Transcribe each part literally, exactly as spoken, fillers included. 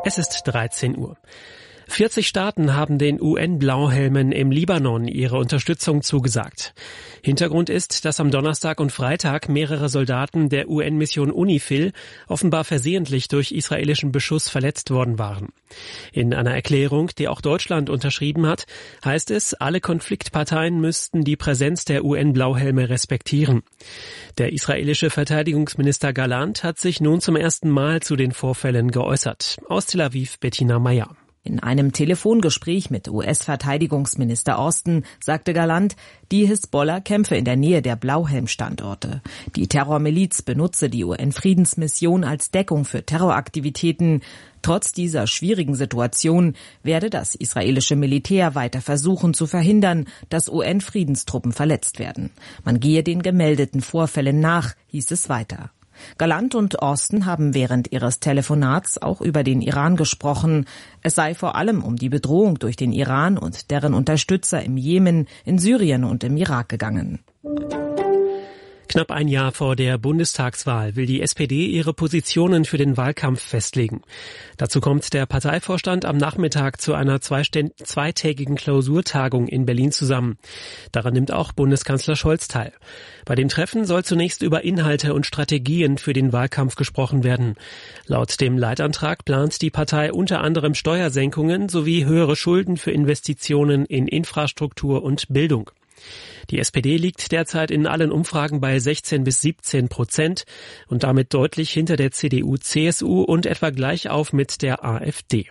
Es ist dreizehn Uhr. vierzig Staaten haben den U N-Blauhelmen im Libanon ihre Unterstützung zugesagt. Hintergrund ist, dass am Donnerstag und Freitag mehrere Soldaten der U N-Mission UNIFIL offenbar versehentlich durch israelischen Beschuss verletzt worden waren. In einer Erklärung, die auch Deutschland unterschrieben hat, heißt es, alle Konfliktparteien müssten die Präsenz der U N-Blauhelme respektieren. Der israelische Verteidigungsminister Gallant hat sich nun zum ersten Mal zu den Vorfällen geäußert. Aus Tel Aviv Bettina Meyer. In einem Telefongespräch mit U S-Verteidigungsminister Austin sagte Gallant, die Hisbollah kämpfe in der Nähe der Blauhelm-Standorte. Die Terrormiliz benutze die U N-Friedensmission als Deckung für Terroraktivitäten. Trotz dieser schwierigen Situation werde das israelische Militär weiter versuchen zu verhindern, dass U N-Friedenstruppen verletzt werden. Man gehe den gemeldeten Vorfällen nach, hieß es weiter. Gallant und Austin haben während ihres Telefonats auch über den Iran gesprochen. Es sei vor allem um die Bedrohung durch den Iran und deren Unterstützer im Jemen, in Syrien und im Irak gegangen. Knapp ein Jahr vor der Bundestagswahl will die S P D ihre Positionen für den Wahlkampf festlegen. Dazu kommt der Parteivorstand am Nachmittag zu einer zweitägigen Klausurtagung in Berlin zusammen. Daran nimmt auch Bundeskanzler Scholz teil. Bei dem Treffen soll zunächst über Inhalte und Strategien für den Wahlkampf gesprochen werden. Laut dem Leitantrag plant die Partei unter anderem Steuersenkungen sowie höhere Schulden für Investitionen in Infrastruktur und Bildung. Die S P D liegt derzeit in allen Umfragen bei sechzehn bis siebzehn Prozent und damit deutlich hinter der C D U C S U und etwa gleich auf mit der AfD.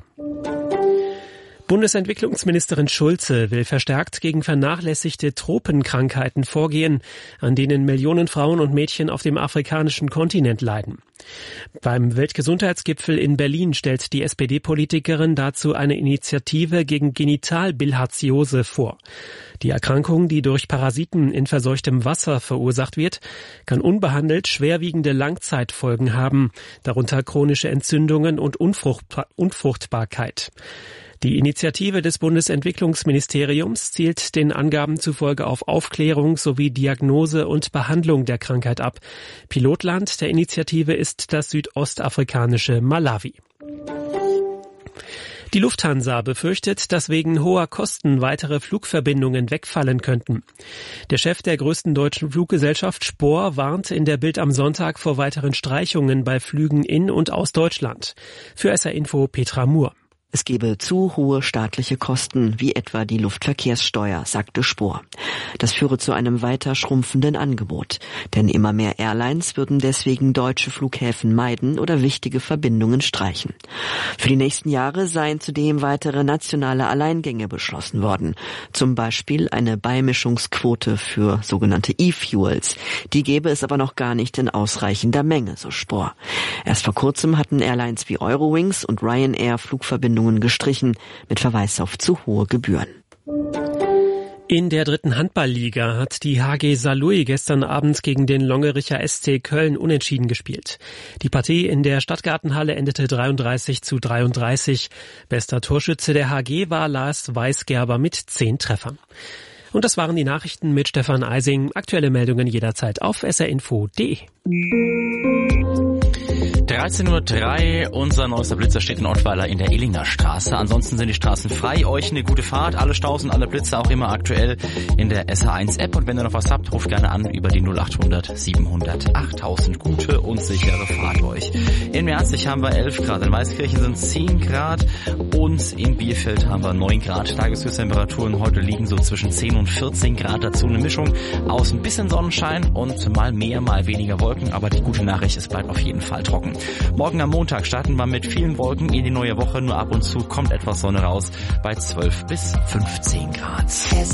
Bundesentwicklungsministerin Schulze will verstärkt gegen vernachlässigte Tropenkrankheiten vorgehen, an denen Millionen Frauen und Mädchen auf dem afrikanischen Kontinent leiden. Beim Weltgesundheitsgipfel in Berlin stellt die S P D-Politikerin dazu eine Initiative gegen Genitalbilharziose vor. Die Erkrankung, die durch Parasiten in verseuchtem Wasser verursacht wird, kann unbehandelt schwerwiegende Langzeitfolgen haben, darunter chronische Entzündungen und Unfruchtbar- Unfruchtbarkeit. Die Initiative des Bundesentwicklungsministeriums zielt den Angaben zufolge auf Aufklärung sowie Diagnose und Behandlung der Krankheit ab. Pilotland der Initiative ist das südostafrikanische Malawi. Die Lufthansa befürchtet, dass wegen hoher Kosten weitere Flugverbindungen wegfallen könnten. Der Chef der größten deutschen Fluggesellschaft Spohr warnt in der Bild am Sonntag vor weiteren Streichungen bei Flügen in und aus Deutschland. Für S R Info Petra Muhr. Es gebe zu hohe staatliche Kosten, wie etwa die Luftverkehrssteuer, sagte Spohr. Das führe zu einem weiter schrumpfenden Angebot. Denn immer mehr Airlines würden deswegen deutsche Flughäfen meiden oder wichtige Verbindungen streichen. Für die nächsten Jahre seien zudem weitere nationale Alleingänge beschlossen worden. Zum Beispiel eine Beimischungsquote für sogenannte E-Fuels. Die gäbe es aber noch gar nicht in ausreichender Menge, so Spohr. Erst vor kurzem hatten Airlines wie Eurowings und Ryanair Flugverbindungen gestrichen, mit Verweis auf zu hohe Gebühren. In der dritten Handballliga hat die H G Saarlouis gestern Abend gegen den Longericher S C Köln unentschieden gespielt. Die Partie in der Stadtgartenhalle endete dreiunddreißig zu dreiunddreißig. Bester Torschütze der H G war Lars Weisgerber mit zehn Treffern. Und das waren die Nachrichten mit Stefan Eising. Aktuelle Meldungen jederzeit auf s r info punkt d e. dreizehn Uhr drei, unser neuester Blitzer steht in Ottweiler in der Illinger Straße. Ansonsten sind die Straßen frei. Euch eine gute Fahrt. Alle Staus und alle Blitze auch immer aktuell in der S H eins App. Und wenn ihr noch was habt, ruft gerne an über die null acht hundert siebenhundert achttausend. Gute und sichere Fahrt euch. In Merzig haben wir elf Grad, in Weißkirchen sind zehn Grad und in Bielefeld haben wir neun Grad. Tageshöchsttemperaturen heute liegen so zwischen zehn und vierzehn Grad. Dazu eine Mischung aus ein bisschen Sonnenschein und mal mehr, mal weniger Wolken. Aber die gute Nachricht, es bleibt auf jeden Fall trocken. Morgen am Montag starten wir mit vielen Wolken in die neue Woche. Nur ab und zu kommt etwas Sonne raus bei zwölf bis fünfzehn Grad.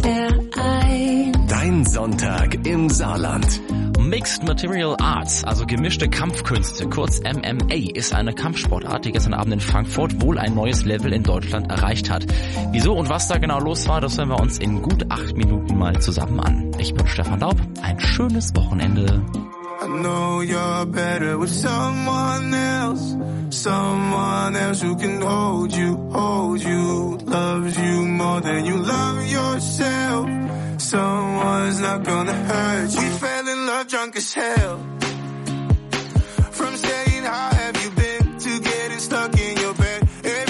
Dein Sonntag im Saarland. Mixed Material Arts, also gemischte Kampfkünste, kurz M M A, ist eine Kampfsportart, die gestern Abend in Frankfurt wohl ein neues Level in Deutschland erreicht hat. Wieso und was da genau los war, das hören wir uns in gut acht Minuten mal zusammen an. Ich bin Stefan Daub, ein schönes Wochenende. I know you're better with someone else, someone else who can hold you, hold you, loves you more than you love yourself. Someone's not gonna hurt you. We fell in love drunk as hell. From saying how have you been to getting stuck in your bed.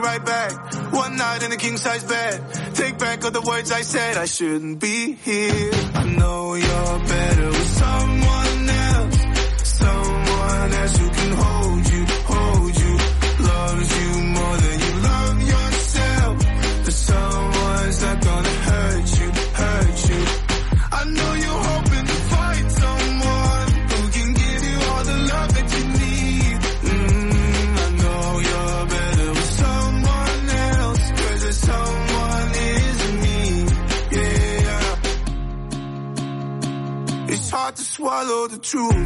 right back. One night in a king-size bed. Take back all the words I said. I shouldn't be here. I know you're better with someone else. Someone else who can hold you, hold you. Loves you more than you love yourself. But someone's not gonna hurt you, hurt you. I know you're hoping to find someone who can give you all the love that you need. Mm, I know you're better with someone else, 'cause there's someone isn't me. Yeah. It's hard to swallow the truth.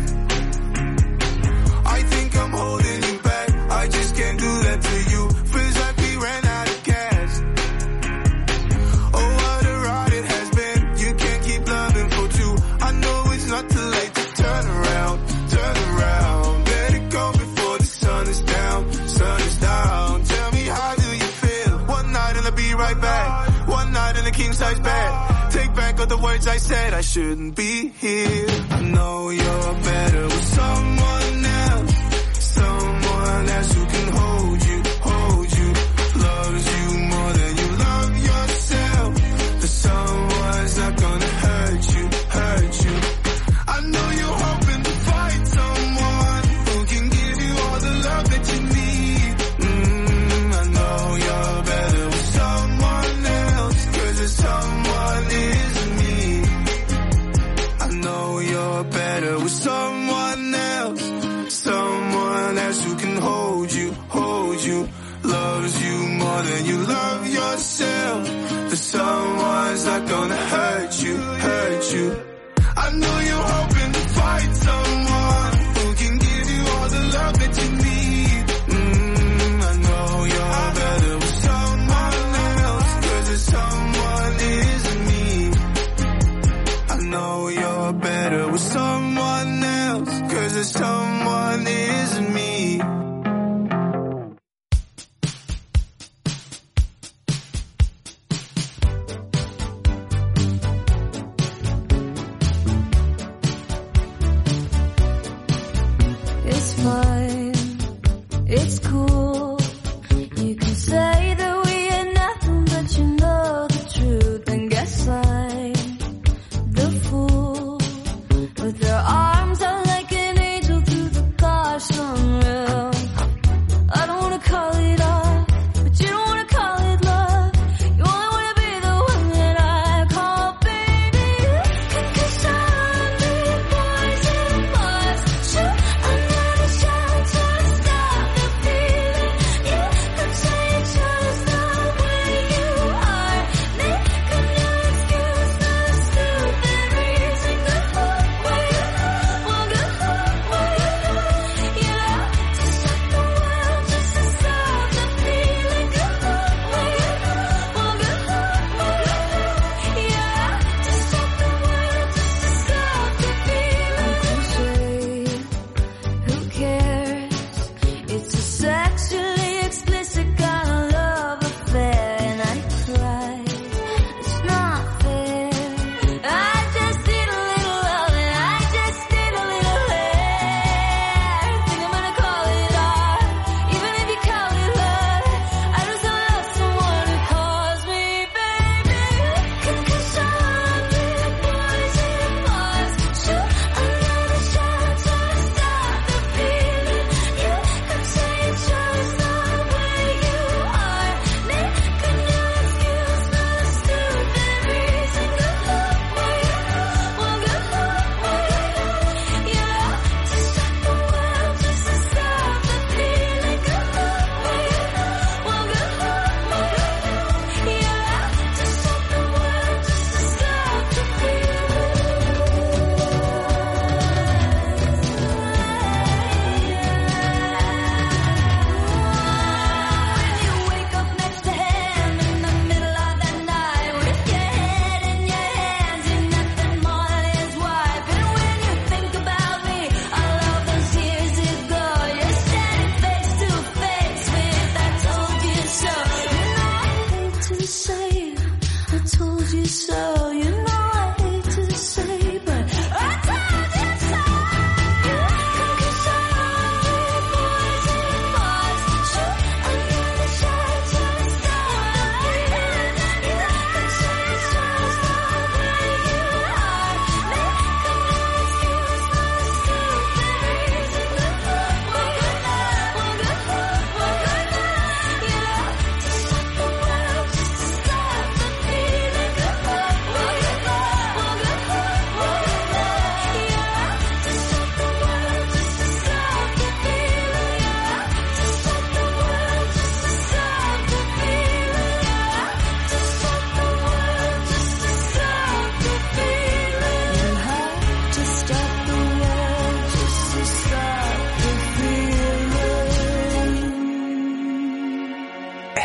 I think I'm holding you back. I just can't do that to you. Feels like we ran out of gas. Oh, what a ride it has been. You can't keep loving for two. I know it's not too late to turn around, turn around. Let it go before the sun is down, sun is down. Tell me, how do you feel? One night and I'll be right back. One night in a king-size bed. Take back all the words I said. I shouldn't be here. I know you're better with someone else. Someone else who can hold you, hold you. Loves you more than you love yourself. But someone's not gonna hurt you, hurt you. I know you're hoping to find someone who can give you all the love that you need. Mm, I know you're better with someone else, 'cause there's someone isn't me. I know you're better with someone else. Someone else who can hold you, hold you. Loves you more than you love yourself. But someone's not gonna hurt you, hurt you. I know you're hoping to find someone who can give you all the love that you need. Mm, I know you're better with someone else, 'cause there's someone isn't me. I know you're better with someone else, 'cause there's someone isn't me. It's fine, it's cool. You can say that we are nothing, but you know the truth. And guess I'm the fool with their arms out like an angel through the gosh unreal. I don't wanna call it off, but you don't wanna call it love. You only wanna be the one that I call baby. 'Cause I'm the poison was shoot another shot to stop the feeling.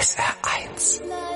S R eins.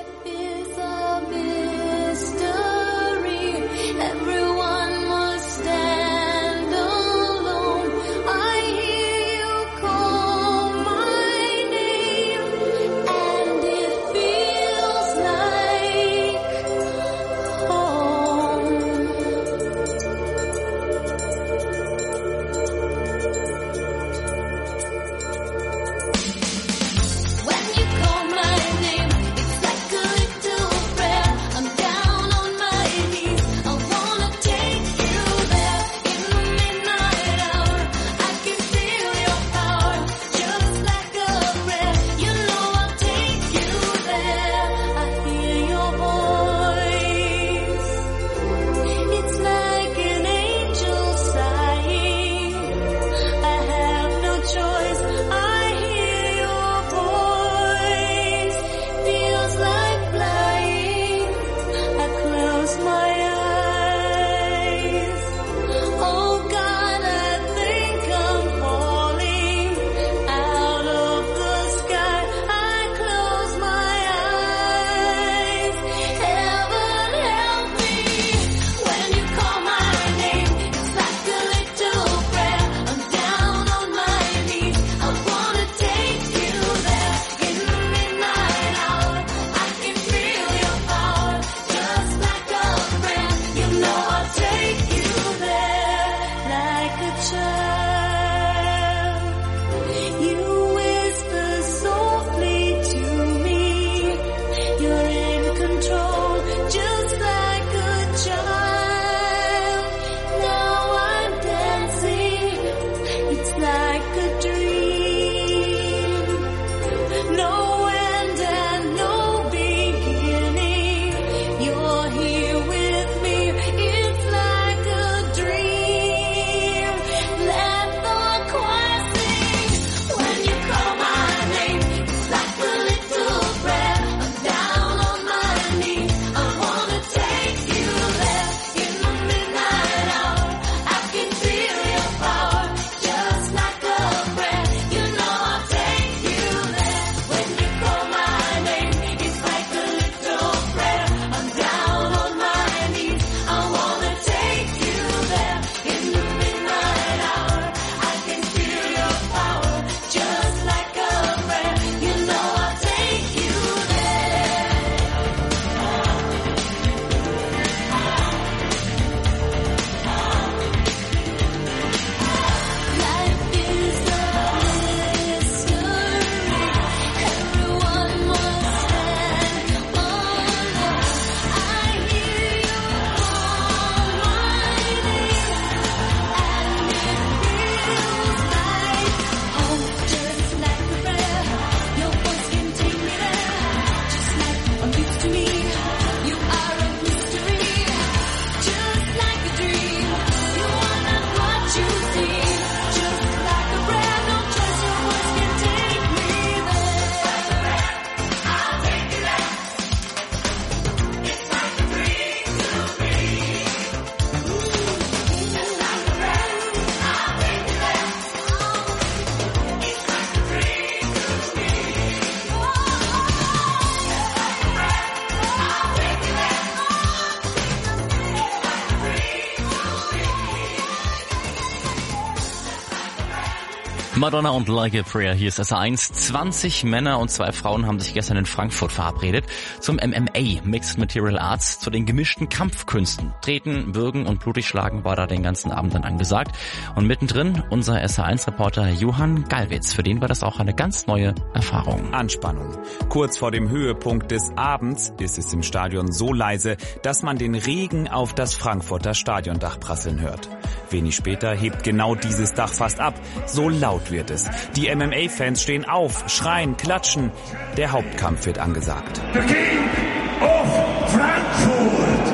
Madonna und Like a Prayer, hier ist S R eins. zwanzig Männer und zwei Frauen haben sich gestern in Frankfurt verabredet zum M M A, Mixed Material Arts, zu den gemischten Kampfkünsten. Treten, würgen und blutig schlagen war da den ganzen Abend dann angesagt. Und mittendrin unser S R eins Reporter Johann Gallwitz, für den war das auch eine ganz neue Erfahrung. Anspannung. Kurz vor dem Höhepunkt des Abends ist es im Stadion so leise, dass man den Regen auf das Frankfurter Stadiondach prasseln hört. Wenig später hebt genau dieses Dach fast ab. So laut wird es. Die M M A-Fans stehen auf, schreien, klatschen. Der Hauptkampf wird angesagt. The King of Frankfurt.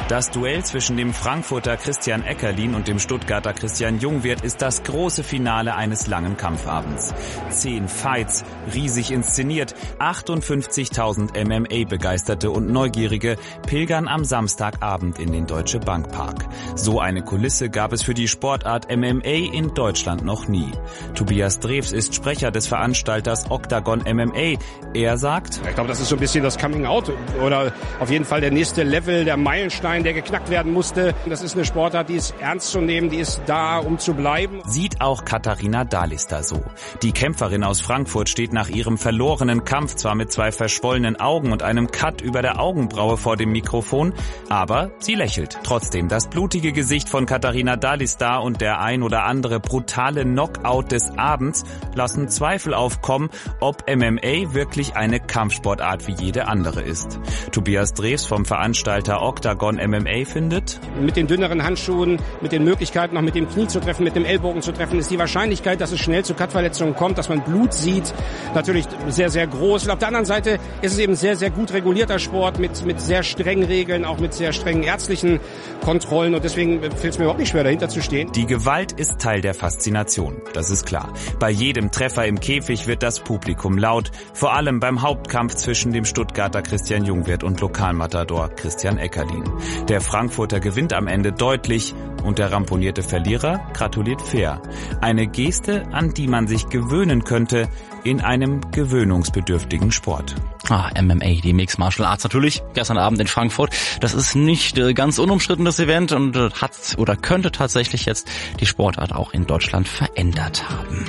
Das Duell zwischen dem Frankfurter Christian Eckerlin und dem Stuttgarter Christian Jungwirth ist das große Finale eines langen Kampfabends. Zehn Fights, riesig inszeniert, achtundfünfzigtausend M M A-Begeisterte und Neugierige pilgern am Samstagabend in den Deutsche Bank Park. So eine Kulisse gab es für die Sportart M M A in Deutschland noch nie. Tobias Drews ist Sprecher des Veranstalters Octagon M M A. Er sagt: Ich glaube, das ist so ein bisschen das Coming Out oder auf jeden Fall der nächste Level, der Meilenstein, der geknackt werden musste. Das ist eine Sportart, die ist ernst zu nehmen, die ist da, um zu bleiben. Sieht auch Katharina Dalister so. Die Kämpferin aus Frankfurt steht nach ihrem verlorenen Kampf zwar mit zwei verschwollenen Augen und einem Cut über der Augenbraue vor dem Mikrofon, aber sie lächelt. Trotzdem, das blutige Gesicht von Katharina Dalister und der ein oder andere brutale Knockout des Abends lassen Zweifel aufkommen, ob M M A wirklich eine Kampfsportart wie jede andere ist. Tobias Drews vom Veranstalter Octagon M M A findet: Mit den dünneren Handschuhen, mit den Möglichkeiten noch mit dem Knie zu treffen, mit dem Ellbogen zu treffen, ist die Wahrscheinlichkeit, dass es schnell zu Cut-Verletzungen kommt, dass man Blut sieht, natürlich sehr, sehr groß. Und auf der anderen Seite ist es eben sehr, sehr gut regulierter Sport mit, mit sehr strengen Regeln, auch mit sehr strengen ärztlichen Kontrollen. Und deswegen fällt es mir überhaupt nicht schwer, dahinter zu stehen. Die Gewalt ist Teil der Faszination, das ist klar. Bei jedem Treffer im Käfig wird das Publikum laut, vor allem beim Hauptkampf zwischen dem Stuttgarter Christian Jungwirth und Lokalmatador Christian Eckerlin. Der Frankfurter gewinnt am Ende deutlich und der ramponierte Verlierer gratuliert fair. Eine Geste, an die man sich gewöhnen könnte in einem gewöhnungsbedürftigen Sport. Ah, M M A, die Mixed Martial Arts natürlich, gestern Abend in Frankfurt. Das ist nicht äh, ganz unumstritten, das Event, und äh, hat oder könnte tatsächlich jetzt die Sportart auch in Deutschland verändert haben.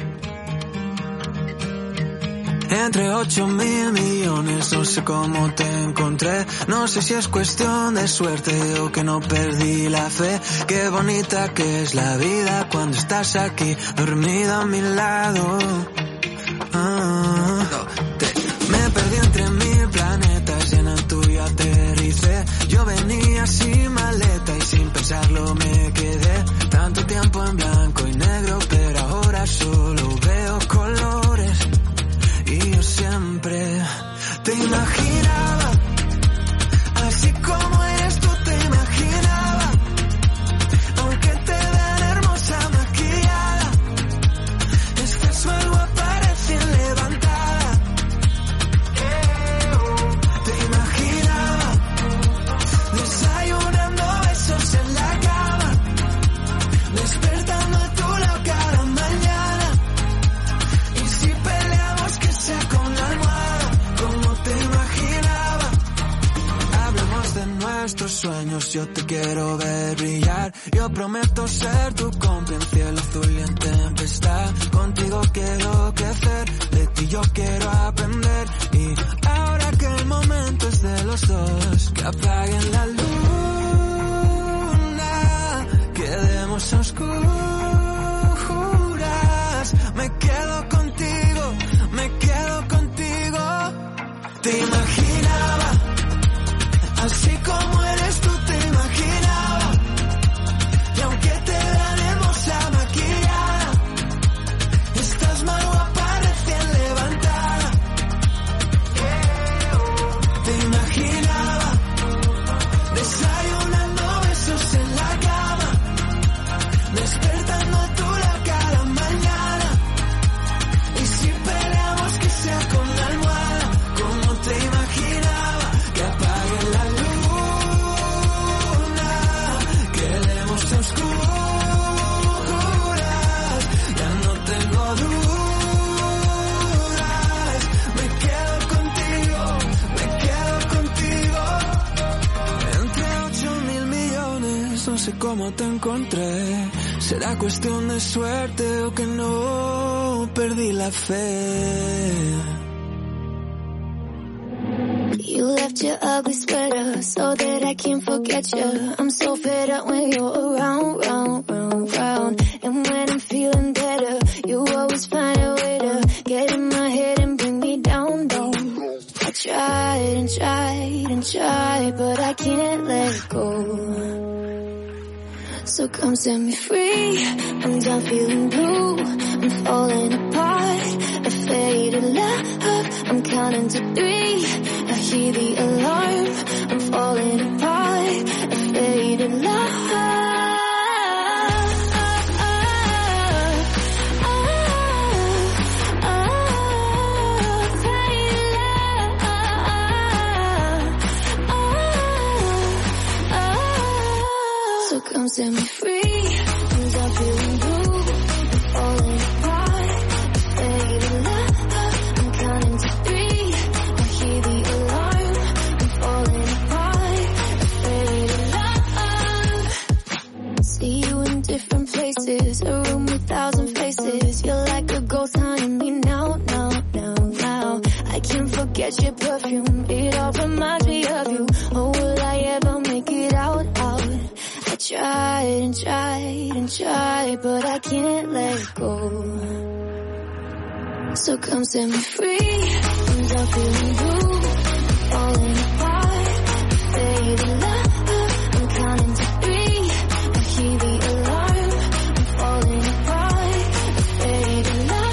Entre ocho mil millones, no sé cómo te encontré. No sé si es cuestión de suerte o que no perdí la fe. Qué bonita que es la vida cuando estás aquí, dormida a mi lado. Ah, me perdí entre mil planetas y en el tuyo aterricé. Yo venía sin maleta y sin pensarlo me quedé. Tanto tiempo en blanco y negro, pero ahora solo veo colores. Y yo siempre te imaginaba, así como eres tú te imaginaba, aunque te vean hermosa maquillada, estás más guapa recién levantada. Te imaginaba, desayunando besos en la cama, despertando a tu lado cada mañana, y si peleamos que sea con la almohada, como te imaginaba. Hablemos de nuestros sueños, yo te quiero ver brillar. Yo prometo ser tu cómplice en cielo azul y en tempestad. Contigo quiero crecer, de ti yo quiero aprender. Y ahora que el momento es de los dos, que apaguen la luna, quedemos a oscuras. Me quedo contigo, me quedo contigo. Te imaginaba, así como eres tú te imaginaba, y aunque te vean hermosa maquillada, estás más guapa recién levantada. Te imaginaba, desayunando besos en la cama, despertando a tu lado cada mañana, y si peleamos que sea con la almohada, como te imaginaba. Que apague la luna, quedemos a oscuras, ya no tengo dudas. Me quedo contigo, me quedo contigo. Entre ocho mil millones, no sé cómo te encontré. Será cuestión de suerte o que no perdí la fe. You left your ugly sweater so that I can't forget you. I'm so fed up when you're around, round, round, round. And when I'm feeling better, you always find a way to get in my head and bring me down, down. I tried and tried and tried, but I can't let go. So come set me free. I'm done feeling blue. I'm falling apart. A faded love. I'm counting to three. I hear the alarm. I'm falling apart. A faded come set me free. I'm done feeling blue, I'm falling apart. Faded love, I'm counting to three. I hear the alarm, I'm falling apart. Faded love. See you in different places, a room with thousand faces. You're like a ghost haunting me now, now, now, now. I can't forget your perfume, it all reminds me of you. Oh, will I ever make it out, out? I tried and tried and tried, but I can't let go. So come set me free. I'm done feeling blue, falling apart. Faded love, I'm counting to three. I hear the alarm, I'm falling apart. Faded love.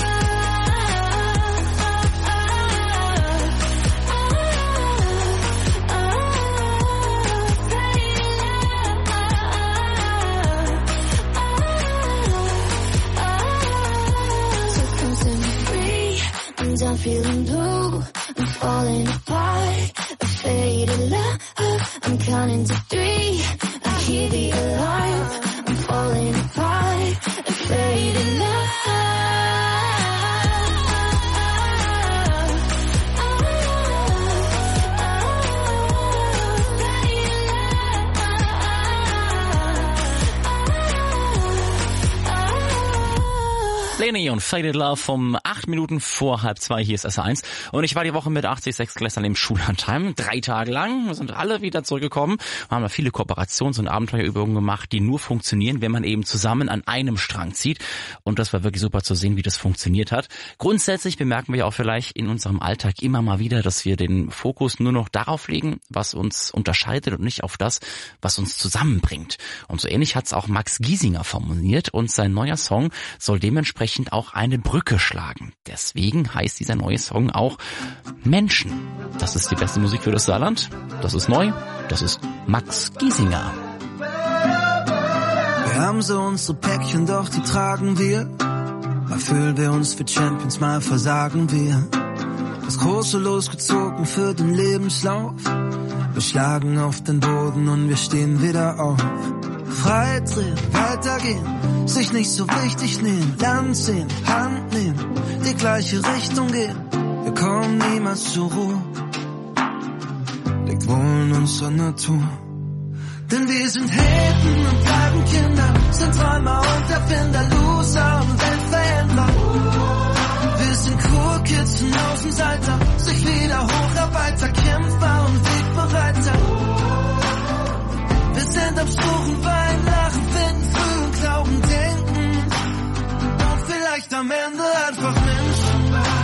I'm feeling blue, I'm falling apart. A faded love, I'm counting to three. I hear the alarm, I'm falling apart. A faded love. Leni und Faded Love vom acht Minuten vor halb zwei. Hier ist S R eins. Und ich war die Woche mit achtzig Komma sechs Klässlern im Schullandheim. Drei Tage lang. Wir sind alle wieder zurückgekommen. Wir haben da viele Kooperations- und Abenteuerübungen gemacht, die nur funktionieren, wenn man eben zusammen an einem Strang zieht. Und das war wirklich super zu sehen, wie das funktioniert hat. Grundsätzlich bemerken wir auch vielleicht in unserem Alltag immer mal wieder, dass wir den Fokus nur noch darauf legen, was uns unterscheidet und nicht auf das, was uns zusammenbringt. Und so ähnlich hat es auch Max Giesinger formuliert. Und sein neuer Song soll dementsprechend auch eine Brücke schlagen. Deswegen heißt dieser neue Song auch Menschen. Das ist die beste Musik für das Saarland. Das ist neu. Das ist Max Giesinger. Wir haben so unsere Päckchen, doch die tragen wir. Mal fühlen wir uns für Champions, mal versagen wir. Das große losgezogen für den Lebenslauf. Wir schlagen auf den Boden und wir stehen wieder auf. Frei drehen, weitergehen, sich nicht so wichtig nehmen, Land sehen, Hand nehmen, die gleiche Richtung gehen. Wir kommen niemals zur Ruhe, liegt wohl in unserer Natur. Denn wir sind Helden und bleiben Kinder, sind Träumer und Erfinder, Loser und Weltveränderer. Wir sind Cool Kids und Außenseiter, sich wieder Hocharbeiter, Kämpfer und Wegbereiter. Wir sind am Suchen, weinen, lachen, finden, fühlen, glauben, denken und vielleicht am Ende einfach Menschen.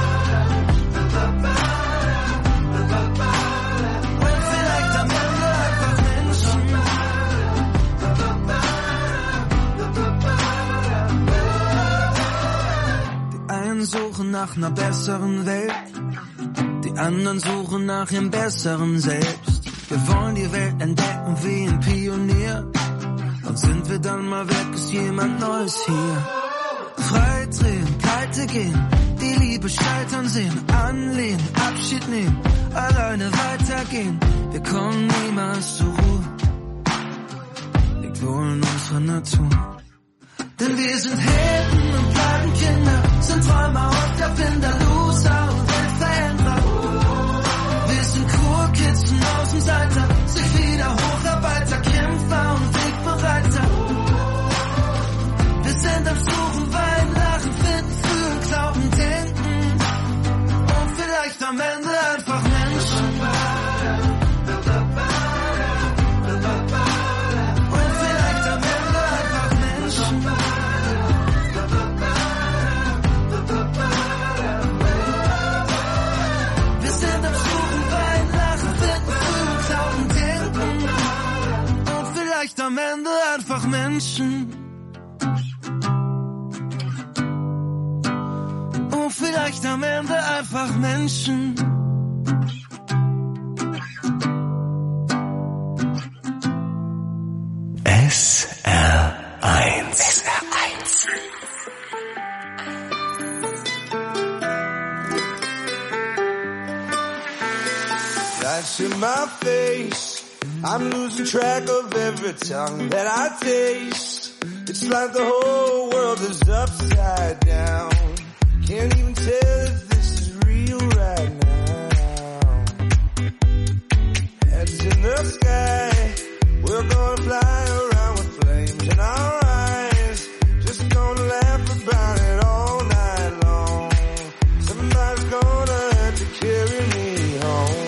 Und vielleicht am Ende einfach Menschen. Die einen suchen nach einer besseren Welt, die anderen suchen nach ihrem besseren Selbst. Wir wollen die Welt entdecken wie ein Pionier. Und sind wir dann mal weg, ist jemand Neues hier. Frei drehen, pleite gehen, die Liebe scheitern sehen. Anlehnen, Abschied nehmen, alleine weitergehen. Wir kommen niemals zur Ruhe, liegt wohl in unserer Natur. Denn wir sind Helden und bleiben Kinder, sind Träumer und Erfinder, Loser und Weltveränderer. Wir sind Cool Kids und Außenseiter, sich wieder Hocharbeiter, Kämpfer und Wegbereiter. Wir sind am Suchen, weinen, lachen, finden, fühlen, glauben, denken und vielleicht am Ende einfach Menschen. Und vielleicht am Ende einfach Menschen. Wir sind am Suchen, weinen, lachen, finden, fühlen, glauben, denken und vielleicht am Ende einfach Menschen. Und vielleicht am Ende einfach Menschen. S R eins. S R eins. Lights in my face, I'm losing track of every tongue that I taste. It's like the whole world is upside down. Can't even tell if this is real right now. Heads in the sky, we're gonna fly around with flames in our eyes. Just gonna laugh about it all night long. Somebody's gonna have to carry me home.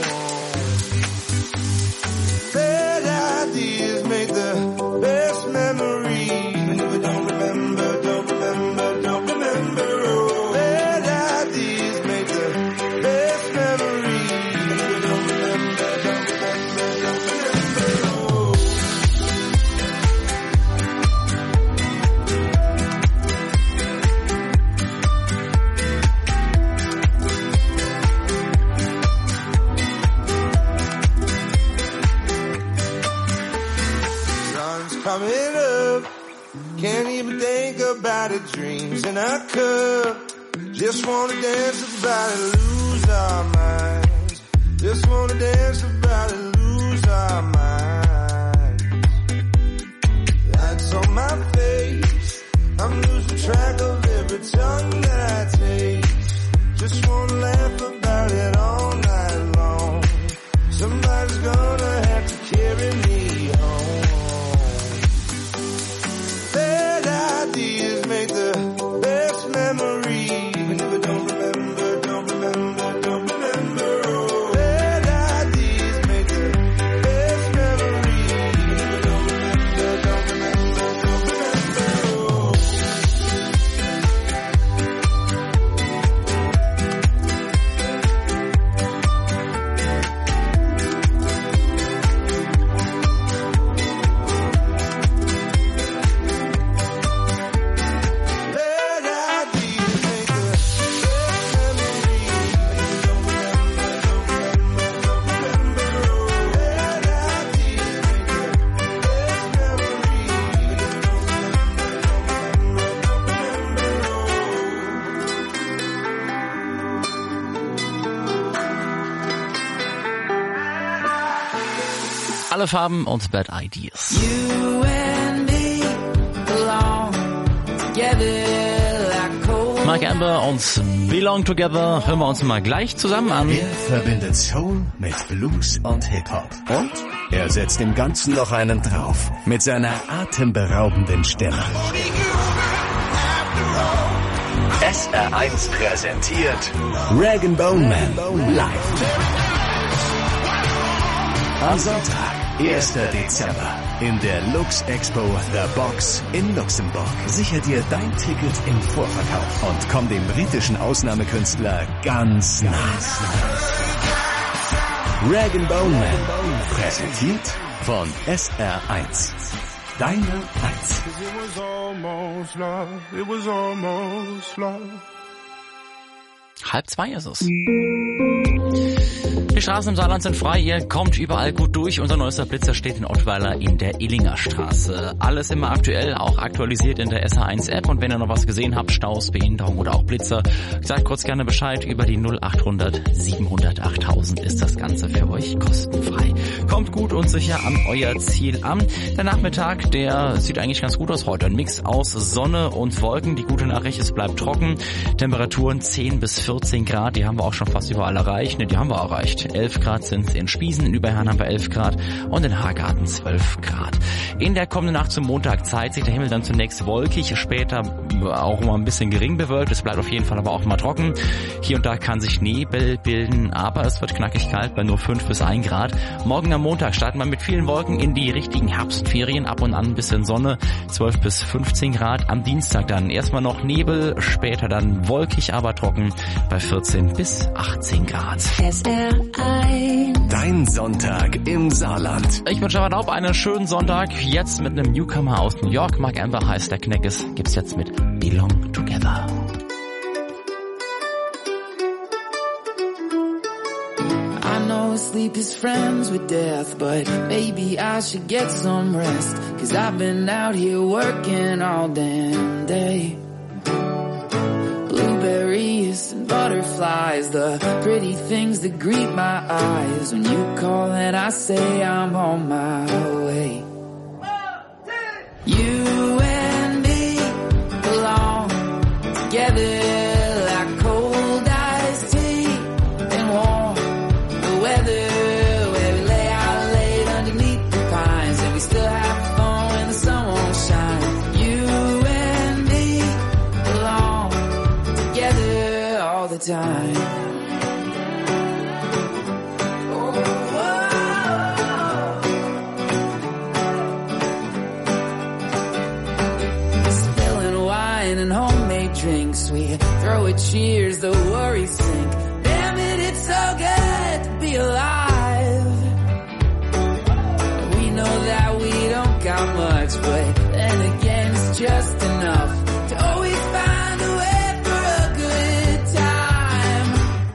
Bad ideas make the best memories. And if I don't remember, don't remember, don't remember. Oh, bad ideas make the best memories. And if I don't remember, don't remember, don't remember. Oh. Sun's coming up. Can't even think about it. Dreams in a cup. Just wanna dance about it, lose our minds. Just wanna dance about it, lose our minds. That's on my face. I'm losing track of every tongue that I taste. Just wanna laugh about it all night long. Somebody's gonna have to carry me home. Bad ideas make the best memories. Even if I don't remember, don't remember, don't remember. Oh, bad ideas make the best memories. Even if I don't remember, don't remember, don't remember. Oh. Alle Farben und Bad Ideas. You and me belong together like cold. Mike Amber und Belong Together hören wir uns mal gleich zusammen an. Er verbindet Soul mit Blues und Hip-Hop. Und er setzt dem Ganzen noch einen drauf. Mit seiner atemberaubenden Stimme. S R eins präsentiert Rag and Bone Man live. Am Sonntag, erster Dezember, in der Lux Expo The Box in Luxemburg. Sicher dir dein Ticket im Vorverkauf und komm dem britischen Ausnahmekünstler ganz nah. Rag and Bone Man, präsentiert von S R eins. Deine Eins. It was almost love, it was almost love. Halb zwei ist es. Die Straßen im Saarland sind frei, ihr kommt überall gut durch. Unser neuester Blitzer steht in Ottweiler in der Illinger Straße. Alles immer aktuell, auch aktualisiert in der S H eins App. Und wenn ihr noch was gesehen habt, Staus, Behinderung oder auch Blitzer, sagt kurz gerne Bescheid. Über die null achthundert siebenhundert achttausend ist das Ganze für euch kostenfrei. Kommt gut und sicher an euer Ziel an. Der Nachmittag, der sieht eigentlich ganz gut aus heute. Ein Mix aus Sonne und Wolken. Die gute Nachricht, es bleibt trocken. Temperaturen zehn bis vierzehn Grad, die haben wir auch schon fast überall erreicht. Ne, die haben wir erreicht. elf Grad sind es in Spiesen, in Überherrn haben wir elf Grad und in Hagarten zwölf Grad. In der kommenden Nacht zum Montag zeigt sich der Himmel dann zunächst wolkig, später auch mal ein bisschen gering bewölkt. Es bleibt auf jeden Fall aber auch mal trocken. Hier und da kann sich Nebel bilden, aber es wird knackig kalt bei nur fünf bis ein Grad. Morgen am Montag starten wir mit vielen Wolken in die richtigen Herbstferien, ab und an ein bisschen Sonne, zwölf bis fünfzehn Grad. Am Dienstag dann erstmal noch Nebel, später dann wolkig, aber trocken bei vierzehn bis achtzehn Grad. S R eins. Dein Sonntag im Saarland. Ich wünsche aber auch einen schönen Sonntag. Jetzt mit einem Newcomer aus New York. Mark Amber heißt der Kneckes. Gibt's jetzt mit Belong Together. I know sleep is friends with death, but maybe I should get some rest. Cause I've been out here working all damn day. Blueberry bees and butterflies, the pretty things that greet my eyes. When you call and I say I'm on my way. You and me belong together like cold iced tea and warm the weather, where we lay out late underneath the pines and we still have fun when the sun won't shine. You and me belong together all the time. And homemade drinks, we throw at cheers, the worries sink. Damn it, it's so good to be alive. We know that we don't got much, but then again it's just enough to always find a way for a good time.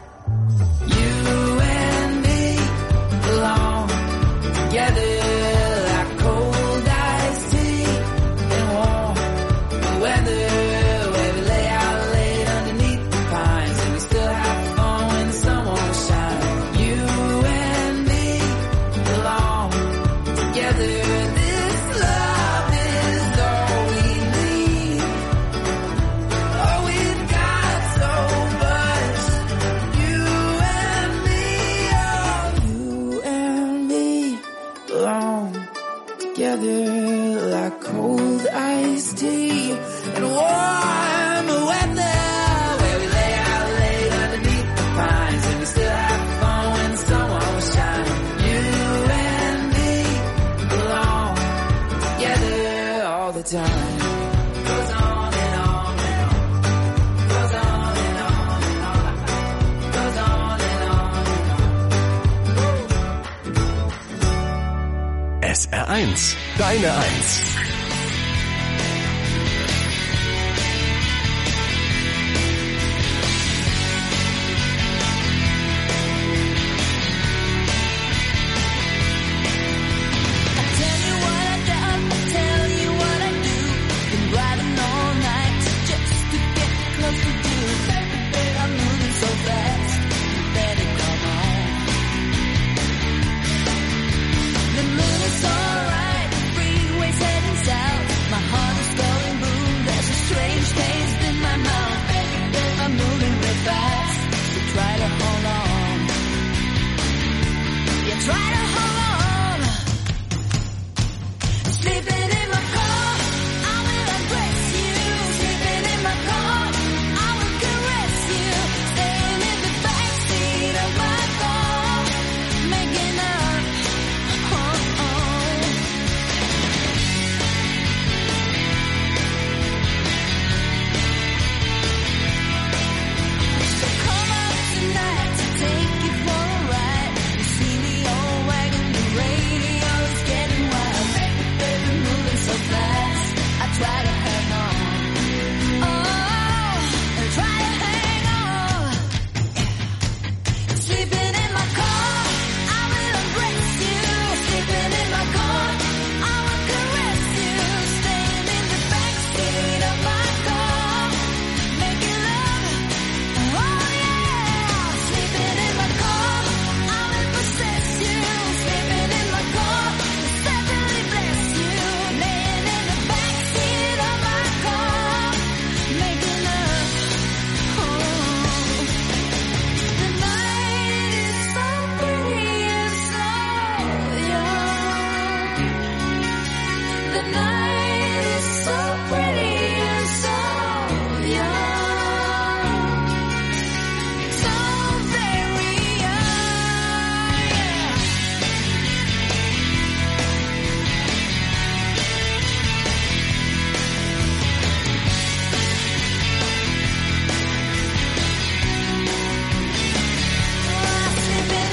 You and me belong together like cold iced tea and warm the weather. Together like cold iced tea and warm weather, where we lay out late underneath the pines and we still have fun when the sun won't shine. You and me belong together all the time. Goes on and on and on. Goes on and on and on. Goes on and on and on. S R eins, deine Eins.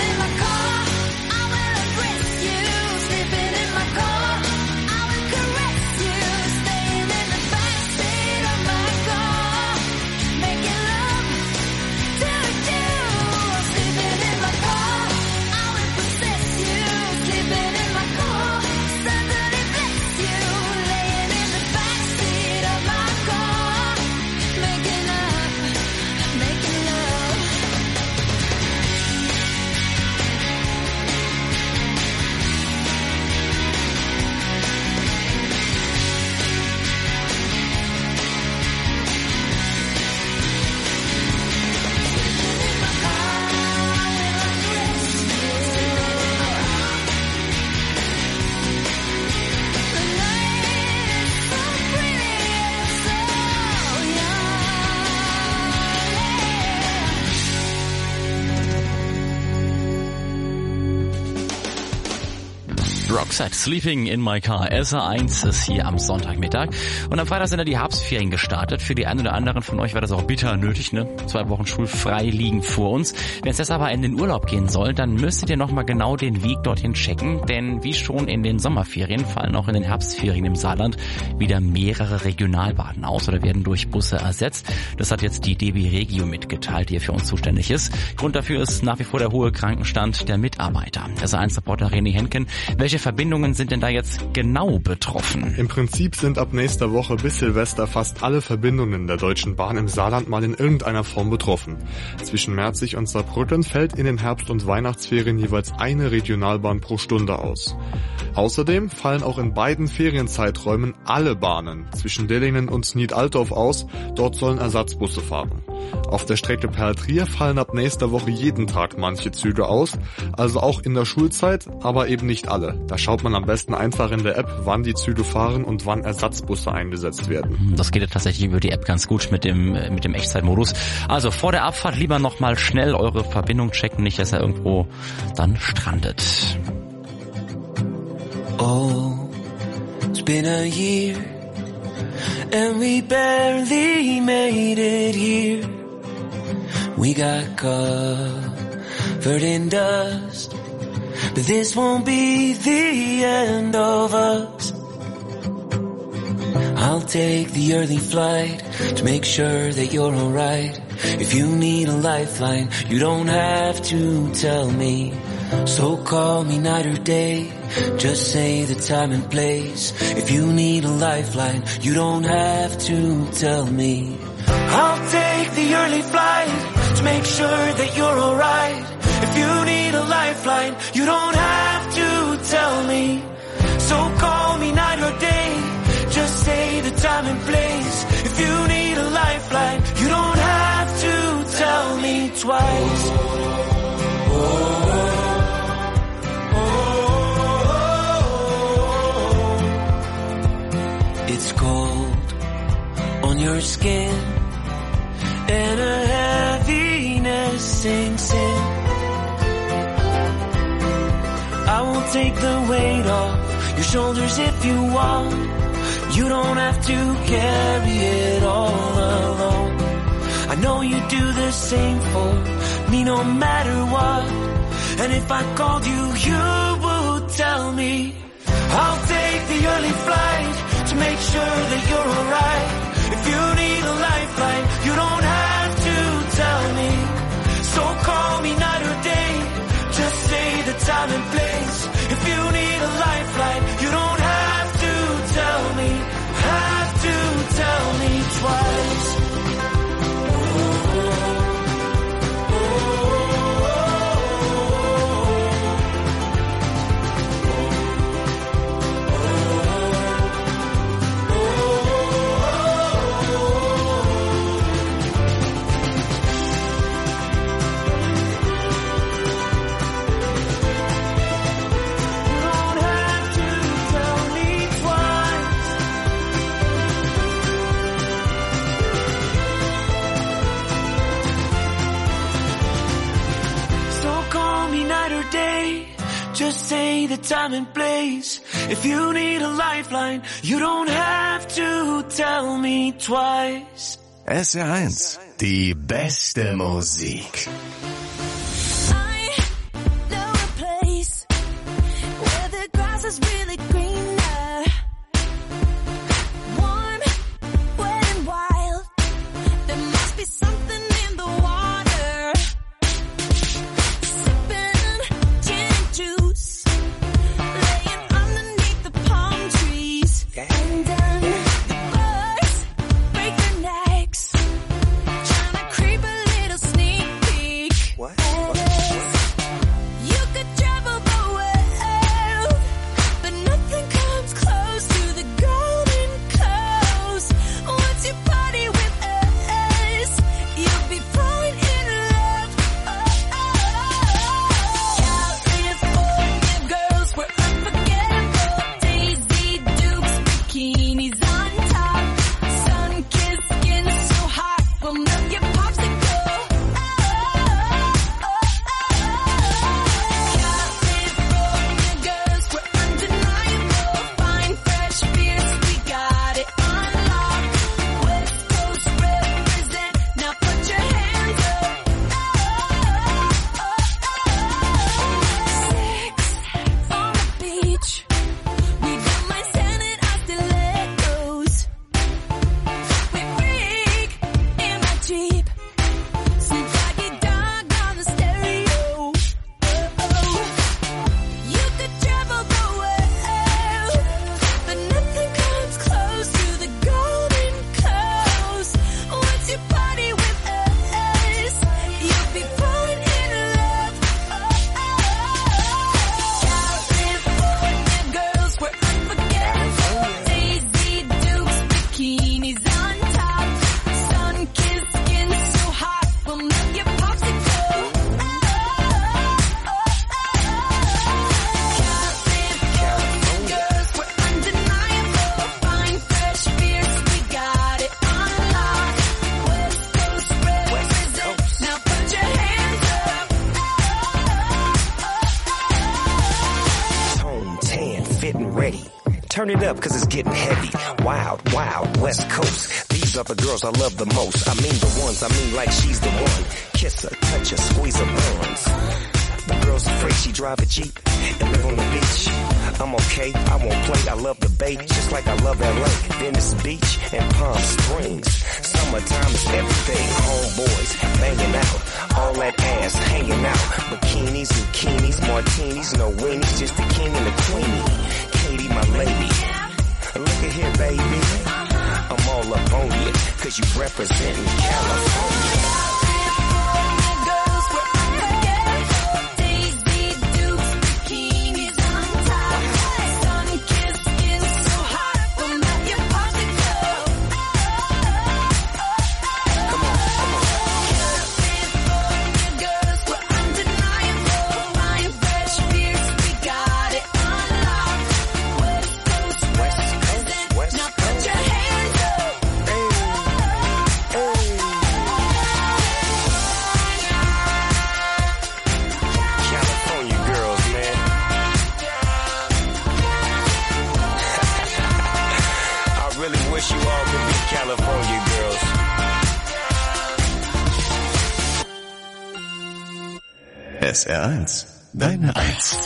Sleeping in my car, I will caress Roxette, Sleeping in My Car. S R eins ist hier am Sonntagmittag. Und am Freitag sind ja die Herbstferien gestartet. Für die einen oder anderen von euch war das auch bitter nötig, ne? Zwei Wochen schulfrei liegen vor uns. Wenn es jetzt aber in den Urlaub gehen soll, dann müsstet ihr nochmal genau den Weg dorthin checken. Denn wie schon in den Sommerferien fallen auch in den Herbstferien im Saarland wieder mehrere Regionalbahnen aus oder werden durch Busse ersetzt. Das hat jetzt die D B Regio mitgeteilt, die hier für uns zuständig ist. Grund dafür ist nach wie vor der hohe Krankenstand der Mitarbeiter. S R eins Reporter René Henken. Welche Verbindungen sind denn da jetzt genau betroffen? Im Prinzip sind ab nächster Woche bis Silvester fast alle Verbindungen der Deutschen Bahn im Saarland mal in irgendeiner Form betroffen. Zwischen Merzig und Saarbrücken fällt in den Herbst- und Weihnachtsferien jeweils eine Regionalbahn pro Stunde aus. Außerdem fallen auch in beiden Ferienzeiträumen alle Bahnen zwischen Dillingen und Niedaltorf aus. Dort sollen Ersatzbusse fahren. Auf der Strecke Perl-Trier fallen ab nächster Woche jeden Tag manche Züge aus, also auch in der Schulzeit, aber eben nicht alle. Da schaut man am besten einfach in der App, wann die Züge fahren und wann Ersatzbusse eingesetzt werden. Das geht ja tatsächlich über die App ganz gut mit dem mit dem Echtzeitmodus. Also vor der Abfahrt lieber nochmal schnell eure Verbindung checken, nicht dass er irgendwo dann strandet. Oh, it's been a year and we barely made it here. We got covered in dust, but this won't be the end of us. I'll take the early flight to make sure that you're alright. If you need a lifeline, you don't have to tell me. So call me night or day, just say the time and place. If you need a lifeline, you don't have to tell me. I'll take the early flight to make sure that you're alright. If you need a lifeline, you don't have to tell me. So call me night or day, just say the time and place. If you need a lifeline, you don't have to tell me twice. It's cold on your skin and a heaviness sinks in. I will take the weight off your shoulders if you want. You don't have to carry it all alone. I know you do the same for me no matter what. And if I called you, you would tell me. I'll take the early flight to make sure that you're alright. If you need a lifeline, you don't have to tell me. So call me night or day, just say the time and place. If you need a lifeline, you don't have to tell me, have to tell me twice. Just say the time and place. If you need a lifeline, you don't have to tell me twice. S R eins, die beste Musik. I know a place where the grass is really greener. Warm, wet and wild. There must be something in the water. Sipping gin and juice, laying underneath the palm trees. And then the birds break their necks, trying to creep a little sneak peek. What? turn it up cause it's getting heavy. Wild, wild, West Coast. These are the girls I love the most. I mean the ones, I mean like she's the one. Kiss her, touch her, squeeze her buns. The girl's afraid she drive a Jeep and live on the beach. I'm okay, I won't play, I love the bay, just like I love L A, Venice Beach and Palm Springs. Summertime is everything, homeboys banging out, all that ass hanging out. Bikinis, bikinis, martinis, no weenies, just the king and the queenie. Katie, my lady, look at here, baby, I'm all up on you, cause you representing California. S R eins, deine Eins.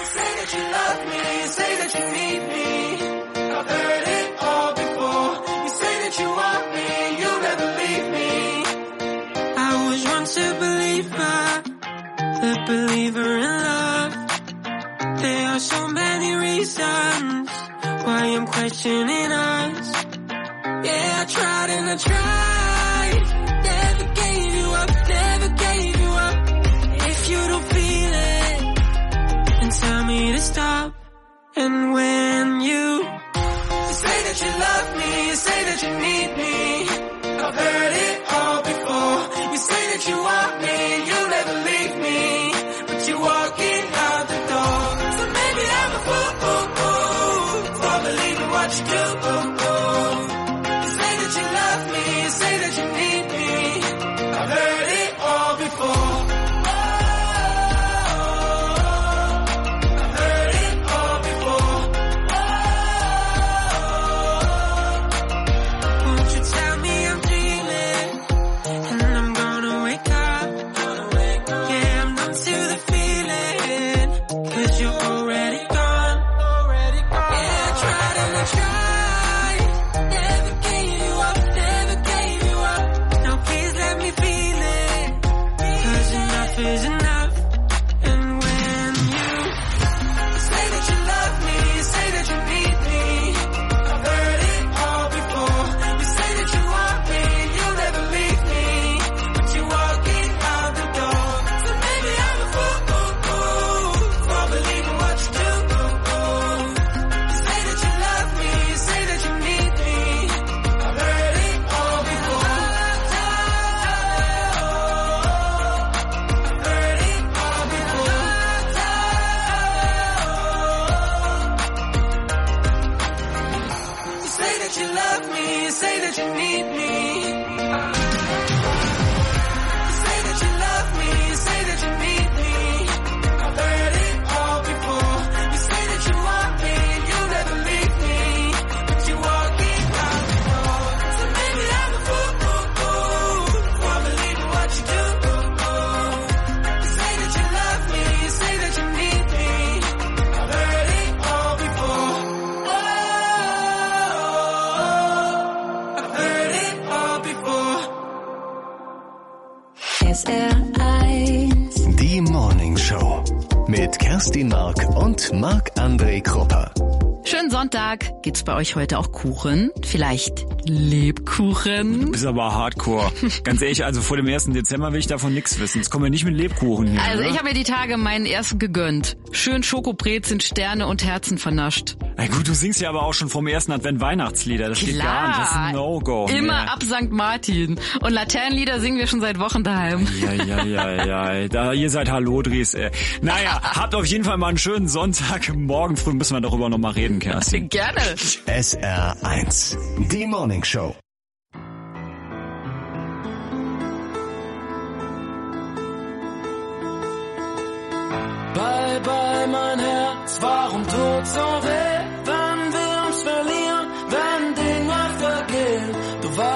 Believer in love. There are so many reasons why I'm questioning us. Yeah, I tried and I tried. Never gave you up, never gave you up. If you don't feel it, then tell me to stop. And when you, you say that you love me, you say that you need me, I've heard it all before. You say that you want me and you'll never leave me, but you're walking out the door. So maybe I'm a fool for believing what you do. You say that you love me, you say that you need me, I've heard it all before. I've heard it all before. Won't you tell me I'm dreaming and I'm gonna wake up? Yeah, I'm numb to the feeling, cause you're already gone. Yeah, I tried and I tried, never gave you up, never gave you up. Now please let me feel it, cause enough is enough. And when you say that you love me, you say that you need me, I've heard it all before. You say that you want me and you'll never leave me, but you're walking out the door. So maybe I'm a fool for believing what you do. You say that you love me, you say that you need me, I've heard it all before. I've heard it all before. You say that you love me, you say that you need me. You say that you love me, you say that you need me, I've heard it all before. You say that you want me and you'll never leave me, but you're walking out the door. So maybe I'm a fool for believing what you do. You say that you love me, you say that you need me, I've heard it all before. I've heard it all before. S R eins. Die Morning Show mit Kerstin Mark und Marc-André Krupper. Schönen Sonntag. Gibt's bei euch heute auch Kuchen? Vielleicht Lebkuchen? Du bist aber hardcore. Ganz ehrlich, also vor dem ersten Dezember will ich davon nichts wissen. Jetzt kommen wir nicht mit Lebkuchen hier. Also ne? ich habe mir die Tage meinen ersten gegönnt. Schön Schokobrezeln, Sterne und Herzen vernascht. Na gut, du singst ja aber auch schon vom ersten Advent Weihnachtslieder. Das geht gar nicht. Das ist ein No-Go. Immer Nee. ab Sankt Martin. Und Laternenlieder singen wir schon seit Wochen daheim. Ja, ja, ja, ja. Da, ihr seid Hallodris, ey. Naja, habt auf jeden Fall mal einen schönen Sonntag. Morgen früh müssen wir darüber noch mal reden, Kerstin. Gerne. S R eins. Die Morning Show. Bye, bye, mein Herz, warum tut so weh, wenn wir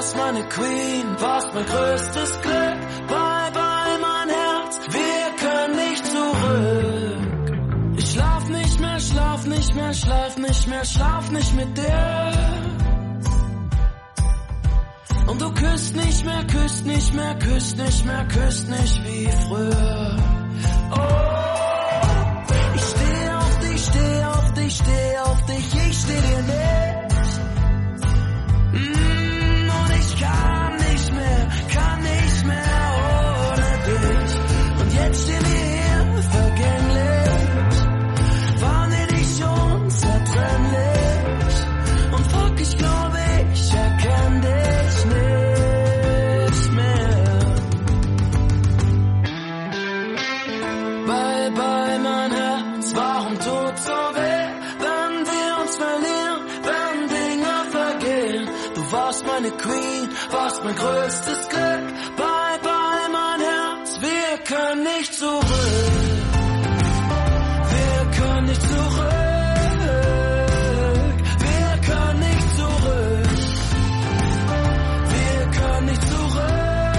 warst meine Queen, warst mein größtes Glück. Bye, bye, mein Herz, wir können nicht zurück. Ich schlaf nicht mehr, schlaf nicht mehr, schlaf nicht mehr, schlaf nicht mit dir. Und du küsst nicht mehr, küsst nicht mehr, küsst nicht mehr, küsst nicht wie früher. Oh, ich steh auf dich, steh auf dich, steh auf dich, ich steh dir nicht. Mm, und ich kann nicht mehr, kann nicht mehr ohne dich. Und jetzt stehen wir hier, vergänglich, waren wir nicht unzertrennlich. Und fuck, ich glaube, ich erkenn dich nicht mehr. Bye, bye, mein Herz, warum tut so weh, wenn wir uns verlieren, wenn Dinge vergehen. Du warst meine Queen, warst mein größtes Glück. Bye, bye, mein Herz, wir können nicht zurück. Wir können nicht zurück. Wir können nicht zurück. Wir können nicht zurück.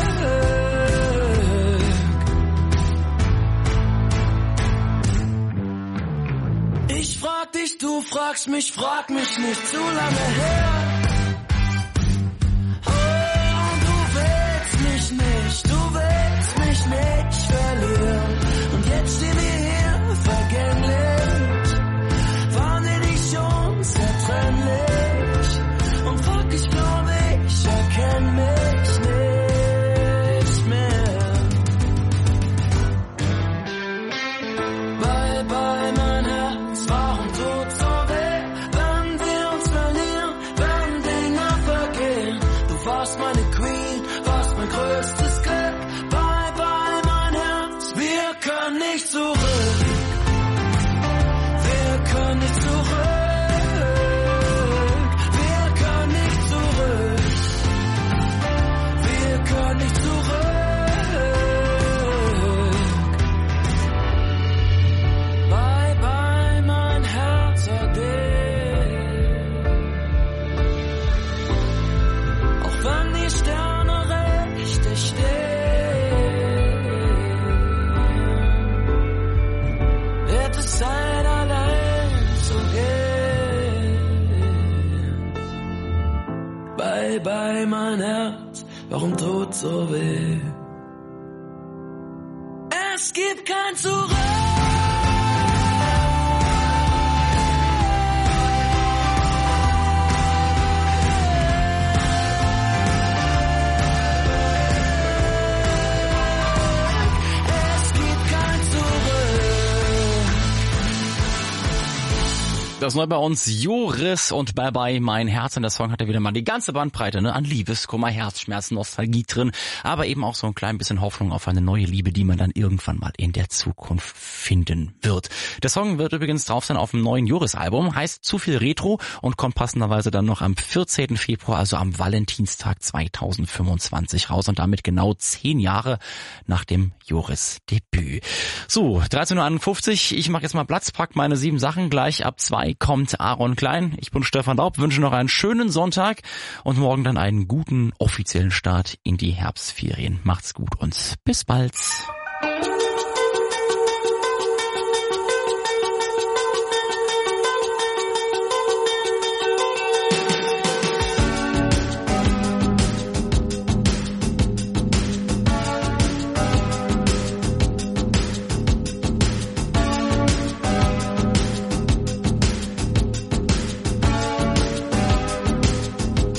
Ich frag dich, du fragst mich, frag mich nicht zu lange her. Oh, du willst mich nicht, du willst mich nicht verlieren. Und jetzt stehen wir hier, vergänglich, waren wir nicht unzertrennlich. Und fuck, ich glaube, ich erkenn mich nicht mehr. Bye, bye, mein Herz, warum tut so weh, wenn wir uns verlieren, wenn Dinge vergehen. Du warst meine Queen, warst mein größtes Glück. Bye, bye, mein Herz, wir können nicht zurück. Wir können nicht zurück. Wir können nicht zurück. Wir können nicht zurück. Bye, bye, mein Herz, ade. Auch wenn die Sterne richtig stehen, wird es Zeit, allein zu gehen. Bye, bye, mein Herz, warum tut so weh? Es gibt kein Zurück. Es gibt kein Zurück. Das neu bei uns Joris und Bye Bye mein Herz. Und der Song hat ja wieder mal die ganze Bandbreite, ne, an Liebeskummer, Herzschmerzen, Nostalgie drin, aber eben auch so ein klein bisschen Hoffnung auf eine neue Liebe, die man dann irgendwann mal in der Zukunft finden wird. Der Song wird übrigens drauf sein auf dem neuen Joris-Album, heißt Zu viel Retro und kommt passenderweise dann noch am vierzehnten Februar, also am Valentinstag zweitausendfünfundzwanzig raus und damit genau zehn Jahre nach dem Joris-Debüt. So, dreizehn Uhr einundfünfzig, ich mache jetzt mal Platz, pack meine sieben Sachen, gleich ab zwei kommt Aaron Klein. Ich bin Stefan Daub, wünsche noch einen schönen Sonntag und morgen dann einen guten offiziellen Start in die Herbstferien. Macht's gut und bis bald.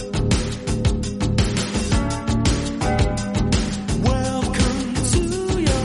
Welcome to your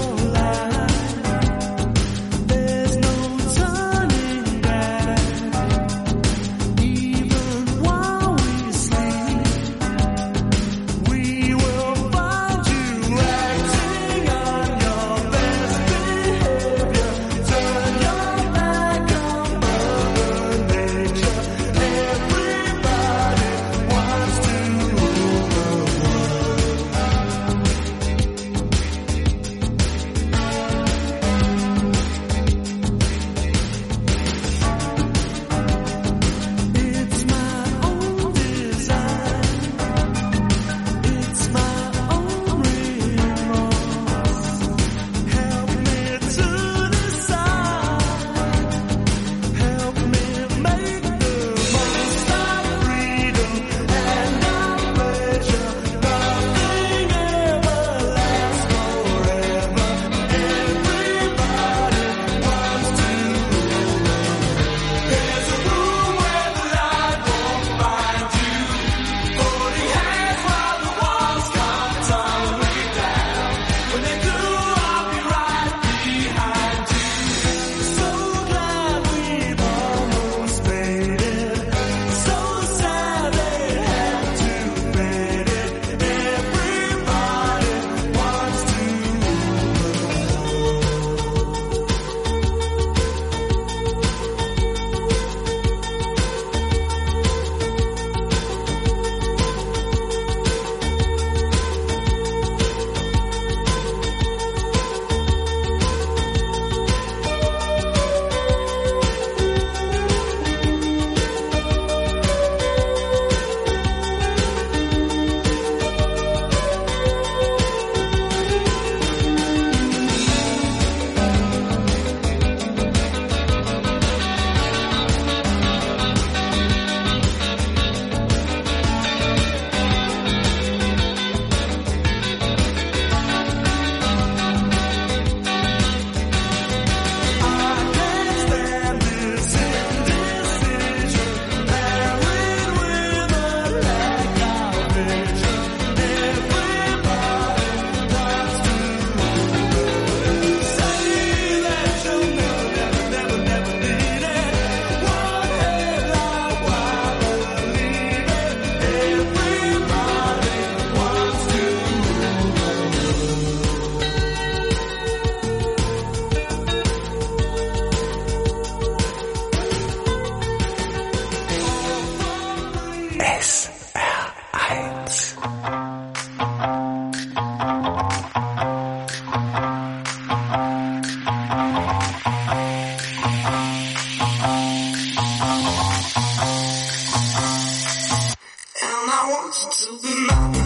I want you to be mine.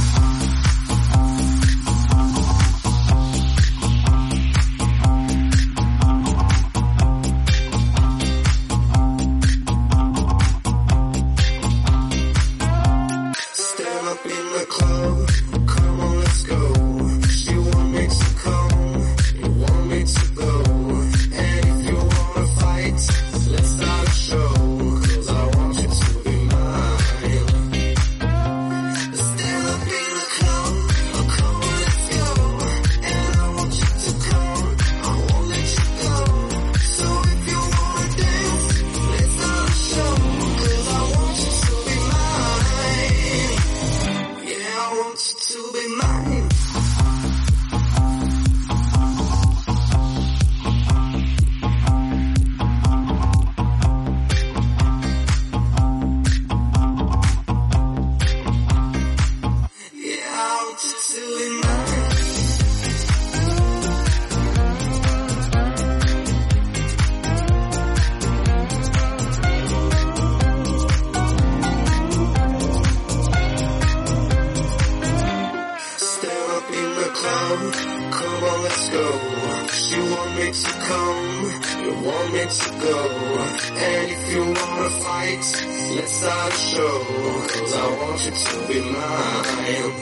Stand up in the club, come on, let's go. She want me to come, you want me to go. And if you wanna fight, let's start a show. Cause I want you to be mine. Stand up in the club, come on, let's go. And I want you to come, I won't let you go. So if you wanna dance, let's start a show. Cause I want you to be mine. Yeah, I want you to be mine. Yeah, I want you to be mine. Stand up in the club, come on, let's go. She want me to come, you want me to go. And if you wanna fight, let's start a show. Cause I want you to be mine.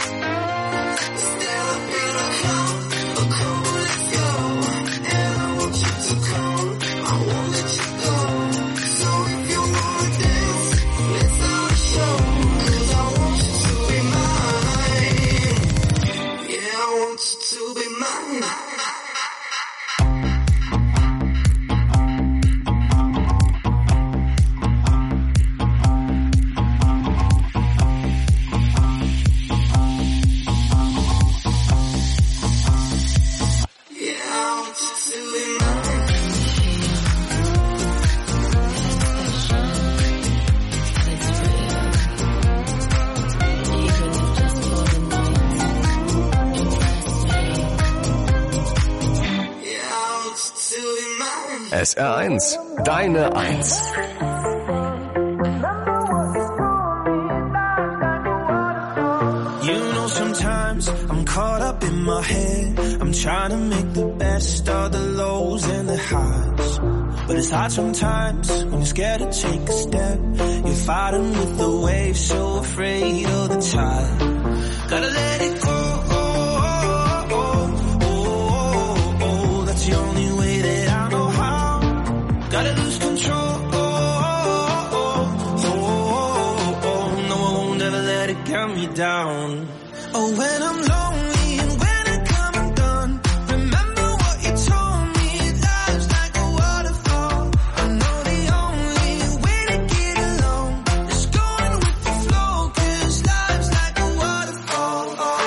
Stand up in the club, come on, let's go. And I want you to come, I won't let you go. So if you wanna dance, let's start a show. Cause I want you to be mine. Yeah, I want you to be mine. Yeah, I want you to be mine. Yeah, I want you to be mine. S R eins, deine Eins. You know, sometimes I'm caught up in my head. I'm trying to make the best of the lows and the highs. But it's hard sometimes when you're scared to take a step. You're fighting with the waves, so afraid of the tide. Gotta let it go. That's the only way that I know how. Gotta lose control. No, I won't ever let it get me down. Oh, when I'm lonely and when I come undone, remember what you told me. Life's like a waterfall. I know the only way to get along is going with the flow. Cause life's like a waterfall.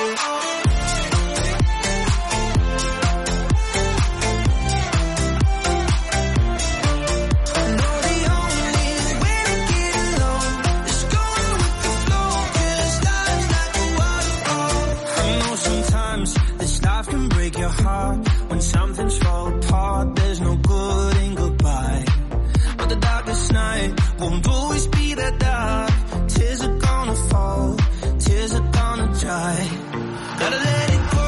I know the only way to get along is going with the flow. Cause life's like a waterfall. I know sometimes this life can break your heart. When something's fall apart, there's no good in goodbye. But the darkest night won't always be that dark. Tears are gonna fall, tears are gonna dry. Gotta let it go.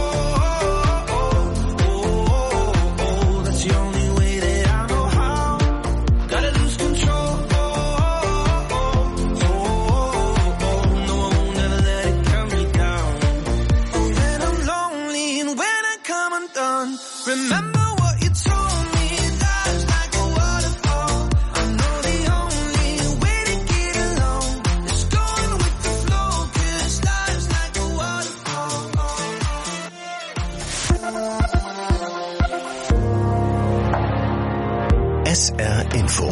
That's the only way that I know how. Gotta lose control. No, I won't ever let it get me down. Oh, when I'm lonely and when I come undone, remember what you told me. Life's like a waterfall. I know the only way to get along is going with the flow. Cause life's like a waterfall. S R Info.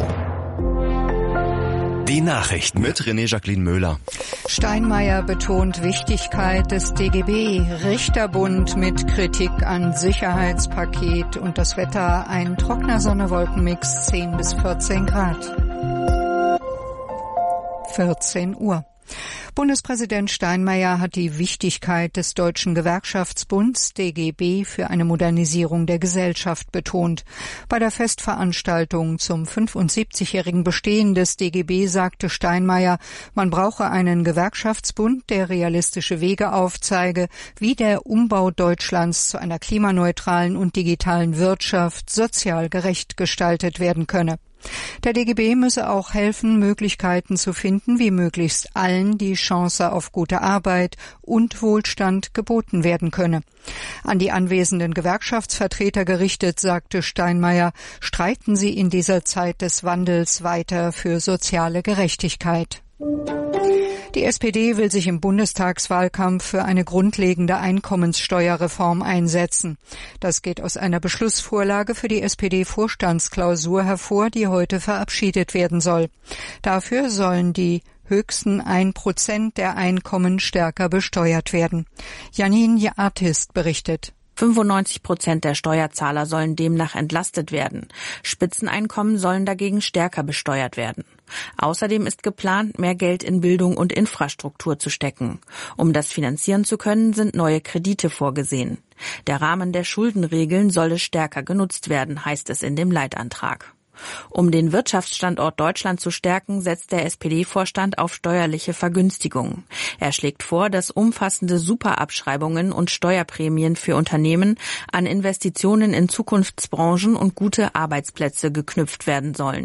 Die Nachrichten mit René Jacqueline Möhler. Steinmeier betont Wichtigkeit des D G B, Richterbund mit Kritik an Sicherheitspaket und das Wetter ein trockener Sonne-Wolkenmix zehn bis vierzehn Grad. vierzehn Uhr. Bundespräsident Steinmeier hat die Wichtigkeit des Deutschen Gewerkschaftsbunds D G B für eine Modernisierung der Gesellschaft betont. Bei der Festveranstaltung zum fünfundsiebzigjährigen Bestehen des D G B sagte Steinmeier, man brauche einen Gewerkschaftsbund, der realistische Wege aufzeige, wie der Umbau Deutschlands zu einer klimaneutralen und digitalen Wirtschaft sozial gerecht gestaltet werden könne. Der D G B müsse auch helfen, Möglichkeiten zu finden, wie möglichst allen die Chance auf gute Arbeit und Wohlstand geboten werden könne. An die anwesenden Gewerkschaftsvertreter gerichtet, sagte Steinmeier, streiten Sie in dieser Zeit des Wandels weiter für soziale Gerechtigkeit. Die S P D will sich im Bundestagswahlkampf für eine grundlegende Einkommenssteuerreform einsetzen. Das geht aus einer Beschlussvorlage für die S P D-Vorstandsklausur hervor, die heute verabschiedet werden soll. Dafür sollen die höchsten ein Prozent der Einkommen stärker besteuert werden. Janine Artist berichtet. fünfundneunzig Prozent der Steuerzahler sollen demnach entlastet werden. Spitzeneinkommen sollen dagegen stärker besteuert werden. Außerdem ist geplant, mehr Geld in Bildung und Infrastruktur zu stecken. Um das finanzieren zu können, sind neue Kredite vorgesehen. Der Rahmen der Schuldenregeln solle stärker genutzt werden, heißt es in dem Leitantrag. Um den Wirtschaftsstandort Deutschland zu stärken, setzt der S P D-Vorstand auf steuerliche Vergünstigungen. Er schlägt vor, dass umfassende Superabschreibungen und Steuerprämien für Unternehmen an Investitionen in Zukunftsbranchen und gute Arbeitsplätze geknüpft werden sollen.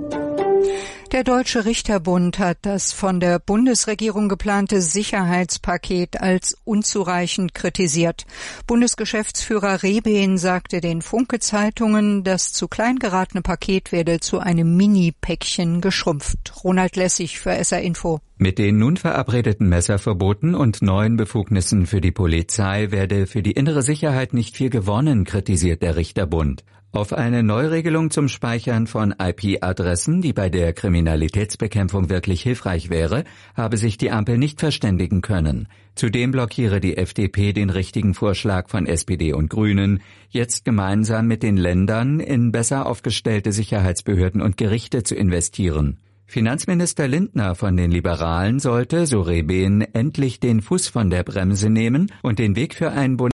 Der Deutsche Richterbund hat das von der Bundesregierung geplante Sicherheitspaket als unzureichend kritisiert. Bundesgeschäftsführer Rebehn sagte den Funke-Zeitungen, das zu klein geratene Paket werde zu einem Mini-Päckchen geschrumpft. Ronald Lessig für S R Info. Mit den nun verabredeten Messerverboten und neuen Befugnissen für die Polizei werde für die innere Sicherheit nicht viel gewonnen, kritisiert der Richterbund. Auf eine Neuregelung zum Speichern von I P-Adressen, die bei der Kriminalitätsbekämpfung wirklich hilfreich wäre, habe sich die Ampel nicht verständigen können. Zudem blockiere die F D P den richtigen Vorschlag von S P D und Grünen, jetzt gemeinsam mit den Ländern in besser aufgestellte Sicherheitsbehörden und Gerichte zu investieren. Finanzminister Lindner von den Liberalen sollte, so Rebehn, endlich den Fuß von der Bremse nehmen und den Weg für ein